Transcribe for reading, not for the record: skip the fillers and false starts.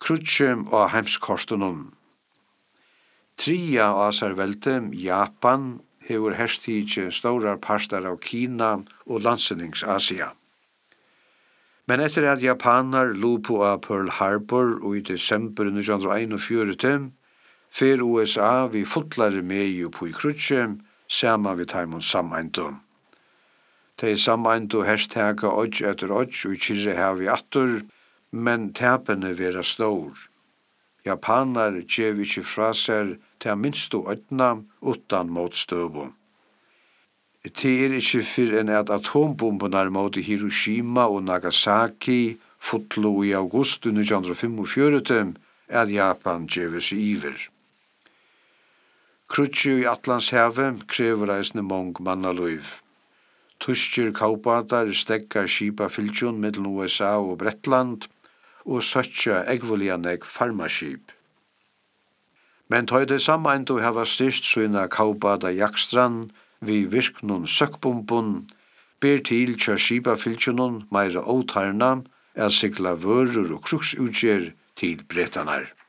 Krutje og heimskortunum. Tria asarvelte, Japan, hevur herstige stórar partar av Kina og landsynningsasia. Men etter at japanar lupu av Pearl Harbor og i desember 1941, fer USA vi fullare meju på i krutje, sama vi taimon sameindu. Tei sameindu herstega odj etter odj og kyrre havi attur, men tapene vera stór. Japanar gjev ikkje fra seg til minstu ødna utan motstøvu. Det ikkje fyrr enn at atombombenar mot Hiroshima og Nagasaki futlo i august 1945 at Japan gjev seg iver. Krutje i Atlantshavet krever eisne mong mannaløyv. Tyskir kaupbatar stegga skipafylgjun mellom USA og Bretland og søtja egvolianeg farmaskip. Men tøy det sameindu hava styrst søyna kaupbata jakstran vi virknun søkkbumbun, ber til kjør skipafylgjunun meira ótarna at sigla vörur og kruksutgjer til bretanar.